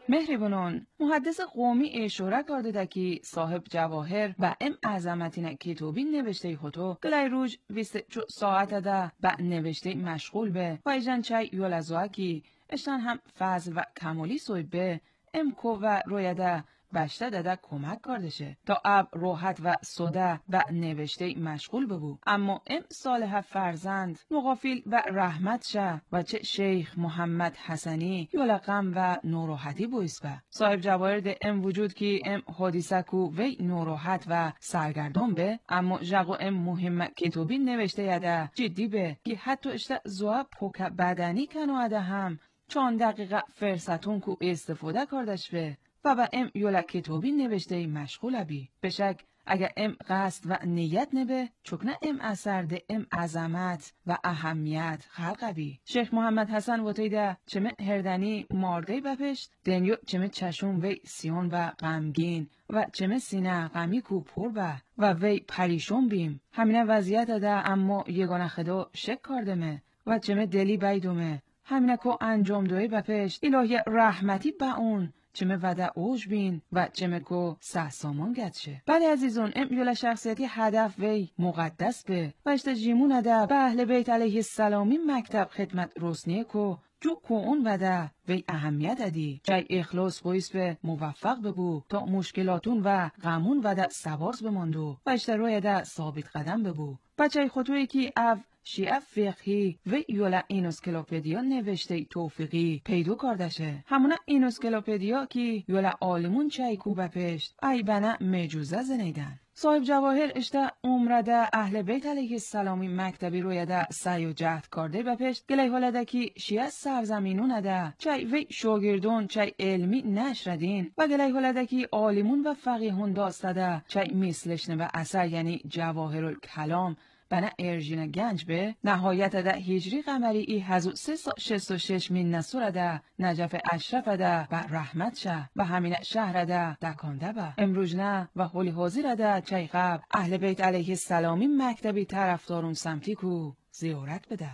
مهربونون محدث قومی اشاره کرده ده که صاحب جواهر و ام عظمتین کتابی نوشته خودو گلای روز ویست چو ساعت ده با نوشته مشغول به و ایجان چای یولزوها که اشتان هم فضل و کمالی سوی به ام کو و رویده بشته داده کمک کردشه تا اب روحت و صده و نوشته مشغول ببو. اما ام صالح فرزند مغافل و رحمت شه و چه شیخ محمد حسنی یولا غم و نوراحتی بویس به صاحب جواهر ده ام وجود که ام حادثه کو وی نوراحت و سرگردان به اما جاگو ام مهم کتابی نوشته یده جدی به که حتی اشته زوا پوک بدنی کنواده هم چند دقیقه فرصتون کو استفاده کردش به و با ام یولا کتابی نوشته مشغول بی. بشک اگر ام قصد و نیت نبه چکنه ام اثر ده ام عظمت و اهمیت خلق بی. شیخ محمد حسن وطیده چمه هردنی مارده بپشت دنیو چمه چشون وی سیون و غمگین و چمه سینه غمی کو پر به و وی پریشون بیم. همینه وضعیت ده اما یگانه خدا شک کردمه و چمه دلی بیدومه. همینه که انجام دوی بپشت الهی رحمتی با اون چمه وده اوج بین و چمه کو سه سامان گدشه. بله عزیزون ام یولا شخصیتی هدف وی مقدس به و اشته جیمون ده به اهل بیت علیه السلامی مکتب خدمت رسنیه کو جو کو اون وده وی اهمیت دی چای اخلاص بویس به موفق ببو تا مشکلاتون و غمون وده سوارز بماندو و اشته روی ده ثابت قدم ببو. بچه خطوی که او شیعه فقهی و یولا اینوسکلوپدیا نوشته توفیقی پیدو کردشه. همونه اینوسکلوپدیا که یولا آلمون چای کو بپشت ای بنا مجوزه زنیدن. صاحب جواهر اشته عمرده اهل بیت علیه السلامی مکتبی رویده سعی و جهد کرده بپشت گلی حالده که شیعه سرزمینون ده چای وی شاگردون چای علمی نشردین و گلی حالده که عالمون و فقیهون داسته ده چای مثلشنه و اثر یعنی جواهر الکلام بنا ارژین گنج به نهایت ده هجری قمری ای هزو سه سا شست و شش من نسور ده نجف اشرف ده و رحمت شه و همین شهر ده دکانده به امروز نه و حولی حاضر ده چای قبل اهل بیت علیه السلامی مکتبی طرفدارون سمتی کو زیارت بده.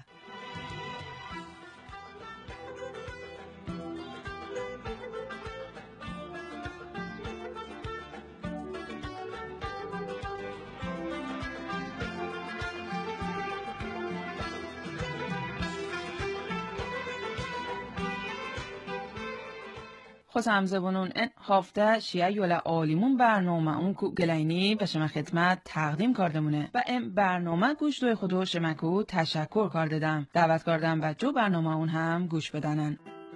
خوز همزبونون این هفته شیعه یولا آلیمون برنامه اون کو گلینی به شما خدمت تقدیم کردمونه و این برنامه گوش دوی خودو شمکو تشکر کردم دعوت کردم و جو برنامه اون هم گوش بدنن.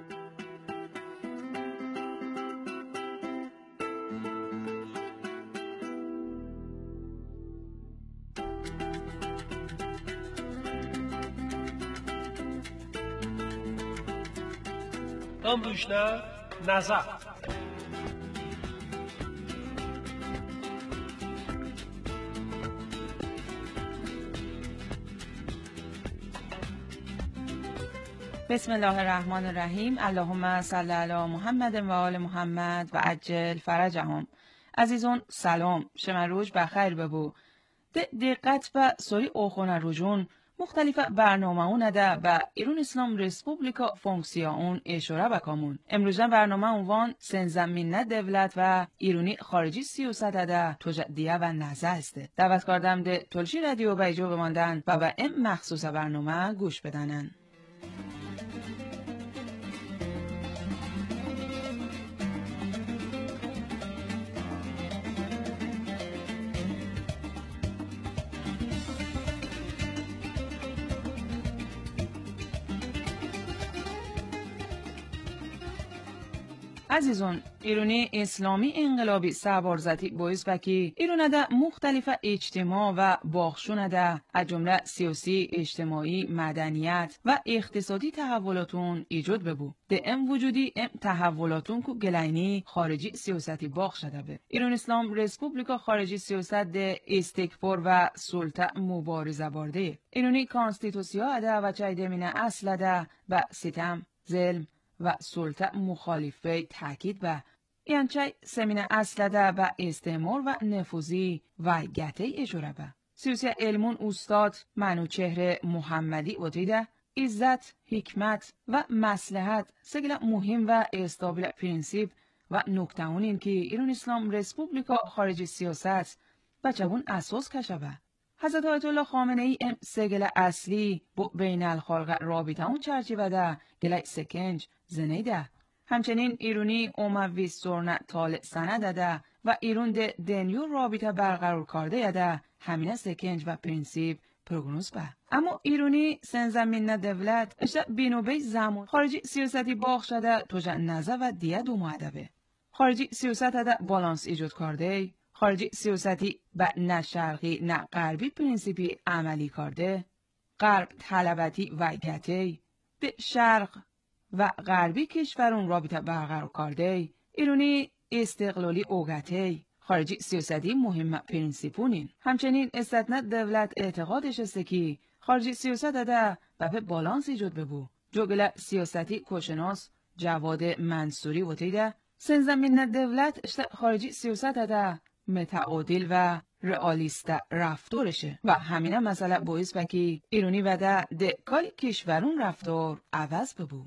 امروز نه نظر بسم الله الرحمن الرحیم. اللهم صل علی محمد و آل محمد و عجل فرجهم. عزیزون سلام، شما روز بخیر ببو. دقت به سوری اوخونه روزون مختلف برنامه اون ده و ایران اسلام ریسپوبلیکا فونکسیا اون اشاره بکامون. امروز برنامه عنوان سنزمین دولت و ایرانی خارجی سیاست ده تجدیه و نزه است. دعوت کردم ده تلشی رادیو بیجو بماندن و به این مخصوص برنامه گوش بدنن. عزیزون ایرانی اسلامی انقلابی سوارزتی باعث بکی ایران ده مختلف اجتماع و باخشون ده از جمله سیاسی، اجتماعی، مدنیت و اقتصادی تحولاتون ایجاد ببو. ده ام وجودی ام تحولاتون کو گلینی خارجی سیاستی باخ شده به. ایران اسلام ریسپوبلیکا خارجی سیاست ده استکبار و سلطه مبارزه برده. ایرانی کانستیتوسیا ده و چای دمینه اصل ده و ستم، ظلم و سلطه مخالفه تاکید به یعنی چای سمینه اصلده و استعمار و نفوذی و گته اجاره به. سیاسی علمون استاد منوچهر محمدی وطیده عزت، حکمت و مصلحت سگل مهم و استابل پرینسیپ و نکته اونین که ایران اسلام رسپوبلیکا خارج سیاست و جوون اساس کشبه. حضرت آیت الله خامنه ای ام سگل اصلی با بین الخلق رابطه اون چرچیوه ده گلای سکنج زنیده. همچنین ایرونی اوموی سرنه تال سنده ده و ایرون ده دنیو رابطه برقرار کرده ده همینه سکنج و پرینسیپ پروگنوز به. اما ایرونی سنزمین دولت اشتا بینوبه زمان خارجی سیاستی باخ شده توجه نزه و دیه دو معدبه. خارجی سیاست ده بالانس ایجاد کرده، خارجی سیاستی به نه شرقی نه غربی پرینسیپی عملی کرده، غرب طلبتی ویکتی، ده شرق و غربی کشورون رابطه برقرار کرده، ایرونی استقلالی اوگتی، خارجی سیاستی مهم پرینسیپونین. همچنین استثنا دولت اعتقادش است که خارجی سیاست ده به بالانس ایجاد ببو. جوگل سیاستی کوشناس جواد منصوری و تیده سنزمین دولت اشت خارجی سیاست ده متعادل و رئالیست رفتارشه و همینه مسئله باعث بکی ایرونی و ده دکای کشورون رفتار عوض ببو.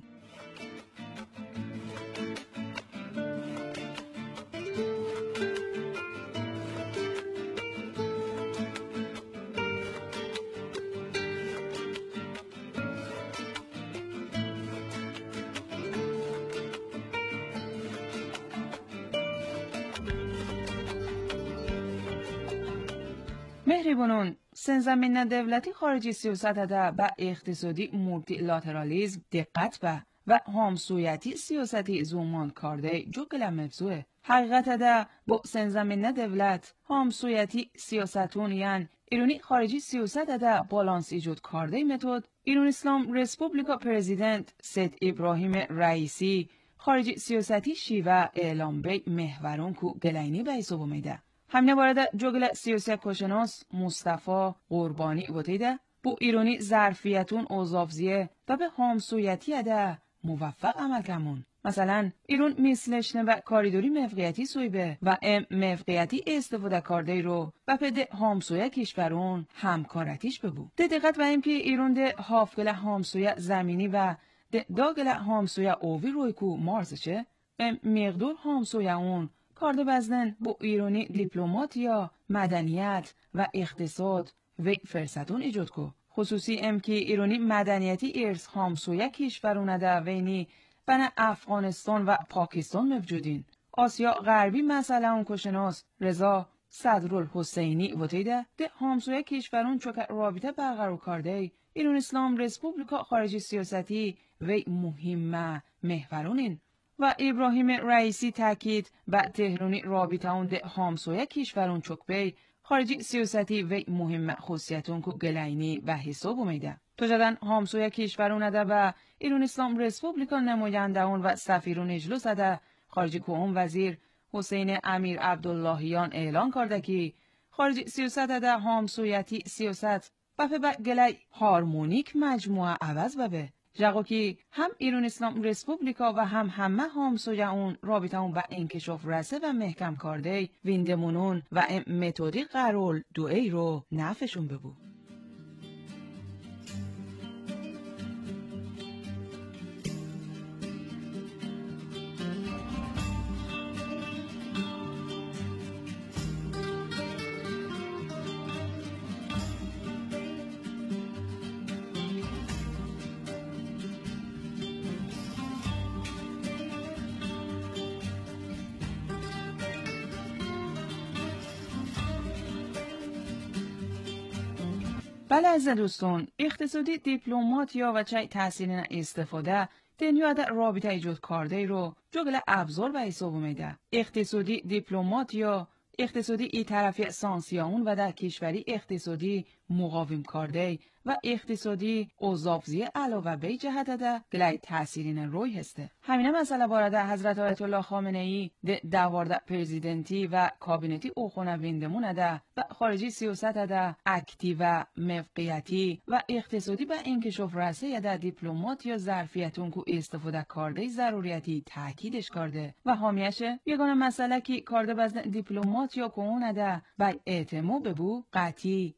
مهربانون سنزمین دولتی خارجی سیاست ده به اقتصادی مولتیلاترالیزم دقت به و همسویتی سیاستی زومان کرده جوگل مفزوه. حقیقت ده با سنزمین دولت همسویتی سیاستون یعن ایرونی خارجی سیاست ده بالانس ایجاد کرده متد ایران اسلام رسپوبلیکا پرزیدنت سید ابراهیم رئیسی خارجی سیاستی شیوه اعلام به محورون کو گلینی به حساب میده. همینه وارد جوگل سیاسی کوشناس مصطفی قربانی بوده بو ایرانی ظرفیتون اوزافزیه و به همسویتی ده موفق عمل کمون. مثلا ایران مثلشنه و کاریدوری موقعیتی سویبه و ام موقعیتی استفاده کرده رو و پده همسویه کشورون همکارتیش ببو. ده دقت به این که ایران ده هافگل همسویه زمینی و ده داگل همسویه اووی روی کو مارزشه ام مقدور همسویه اون کارده بزنن با ایرانی دیپلمات یا مدنیت و اقتصاد و فرصتون ایجاد کو. خصوصی ام که ایرانی مدنیتی ارز همسویه کشورونه ده وینی بنا افغانستان و پاکستان موجودین. آسیا غربی مثلا اون کشناس رضا صدرالحسینی وتیده ده همسویه کشورون چوک رابطه برقرار کرده ایران اسلام رسپوبلیکا خارجی سیاستی و مهم محورونین. و ابراهیم رئیسی تاکید به تهرانی رابطه اون ده همسویه کشورون چوکبی خارجی سیاستی و مهم خصوصیتون کو گلینی و حساب میده. توجدن همسویه کشورون ده به ایران اسلام رسپوبلیکا نماینده اون و سفیرون اجلاس ده خارجی کو اون وزیر حسین امیر عبداللهیان اعلان کرده که خارجی سیاست ده همسویتی سیاست بفه به گلی هارمونیک مجموعه عوض ببه. جاگو که هم ایران اسلام رسپوبلیکا و هم همه همسویه اون رابطه اون به انکشاف رسه و محکم کرده ویندمونون و متدی قرار دوئی رو نفشون ببو. بله از دوستان اقتصادی دیپلمات یا و چای تحصیل استفاده دنیا در رابطه ایجاد کرده رو جوگل ابزار به حساب میده. اقتصادی دیپلمات یا اقتصادی ای طرفی سانسیاون و در کشوری اقتصادی مقاوم کرده و اقتصادی اوزافزی علاوه به جهت ده گلای تحصیلین روی هسته. همینه مسئله بارده حضرت آیت الله خامنه ای ده دوارده پرزیدنتی و کابینتی اوخونه ویندمونه ده و خارجی سیاست ده اکتیو و موقعیتی و اقتصادی به انکشاف رسه ده دیپلمات یا ظرفیتون کو استفاده کرده ضروریتی تاکیدش کرده و حامیشه یگانه مسئله که کرده بزن دیپلمات یا کونه ده به اعتماد ببو قطعی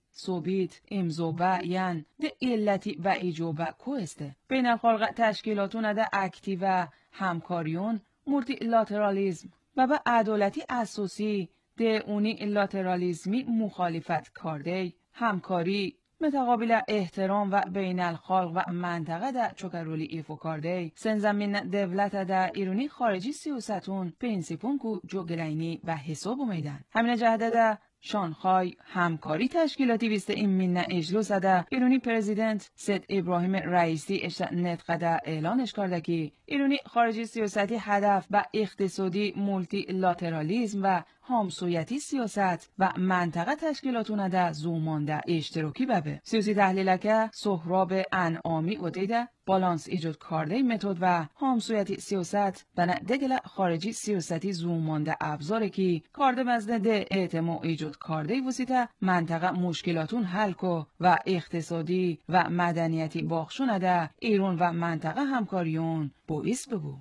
صوبیت امزوبه ین ده علتی و ایجوبه کوسته. بین الخلق تشکیلاتون ده اکتیو همکاریون مولتی لاترالیزم و به عدالتی اساسی ده اونی لاترالیزمی مخالفت کرده همکاری متقابل احترام و بین الخلق و منطقه ده چوکرولی ایفو کرده سنزمین دولت ده ایرونی خارجی سیاستون پرینسیپون کو جوگلینی و حساب میدن. همین جهده ده شانخای همکاری تشکیلاتی بیست این مینه اجلوس ده ایرونی پرزیدنت سید ابراهیم رئیسی اشت نطقه ده اعلانش کرده که ایرونی خارجی سیاستی هدف و اقتصادی مولتی لاترالیزم و همسویتی سیاست و منطقه تشکیلاتونه ده زومانده اشتراکی ببه. سیاسی تحلیلکه سهراب انعامی و دیده بالانس ایجاد کرده متد و همسویتی سیاست بنا دگل خارجی سیاستی زومانده ابزاره که کارده مزده ده اعتماع ایجاد کرده وسیطه منطقه مشکلاتون حل کو و اقتصادی و مدنیتی باخشونه ده ایران و منطقه همکاریون باعث ببو.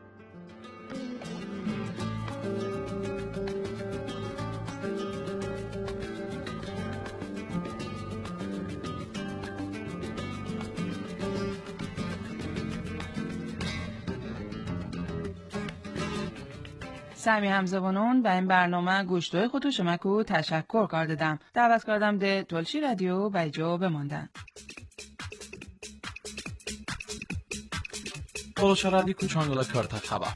سمی همزبانون به این برنامه گوشتوی خودو شمکو تشکر کردم. دعوت کردم ده تلشی رادیو بیجا بماندن. تلشی رادیو کوچانگلا کرتا خبر.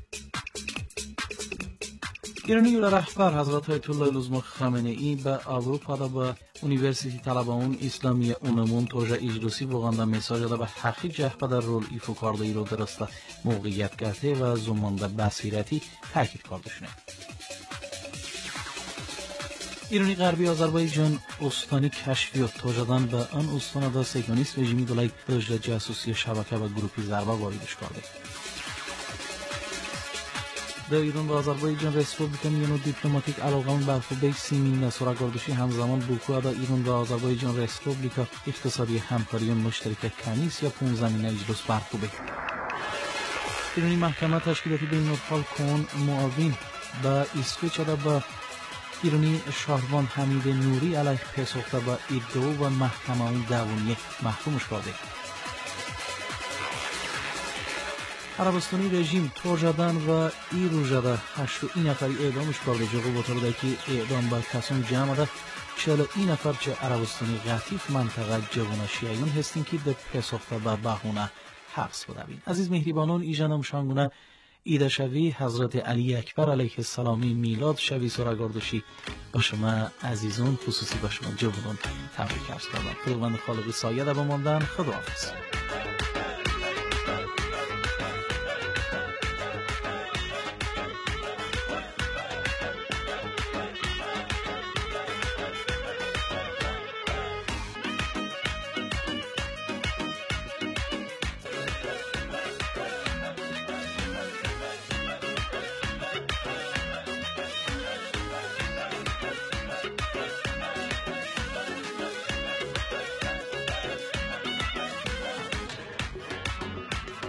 ایرانی یولا رهبر حضرت آیت الله لزم خامنه‌ای به اروپا دا به Üniversitesi talabaun İslamiye unumun toja icrosi boğanda mesajda به حقیق جهبه در رول ایفو کرده ای رو درسته موقعیت کرده و زمانده بصیرتی تاکید کرده شونه. ایرانی غربی آذربایجان استانی کشفیات توجدن به آن استان دا سیکونیست رژیمی دولای رژل جاسوسی شبکه و گروپی ضربه واریدش کرده. در ایران و آذربایجان رسپوبلیکا میانو دیپلماتیک علاقمون برخوبه سیمین نصورا گردشی همزمان بوکو دا ایران و آذربایجان رسپوبلیکا اقتصادی همکاریون مشترک کنیس یا پون زمینه اجلس برخوبه. ایرانی محکمه تشکیلاتی بین الحال کون معاون با اسکوچه دا با ایرانی شاهروان حمید نوری علیه پسوخته با ادعا و محکمه اون دوونی محکومش کرده. عربستانی رژیم توجدن و ای روژده هشت و این نفری اعدامش کرده جغو بطور که اعدام بر کسان جمع ده چهل این نفر چه عربستانی غطیف منطقه جوان شیعیون هستین که ده پسخته به بهونه حبس بدوین. عزیز مهریبانان ایجانم شانگونه ایده شوی حضرت علی اکبر علیه السلامی میلاد شوی سراگردشی با شما عزیزون خصوصی با شما جوانان تبریک عرض کردم. خداوند خالق سایه ده بماندن. خداحافظ.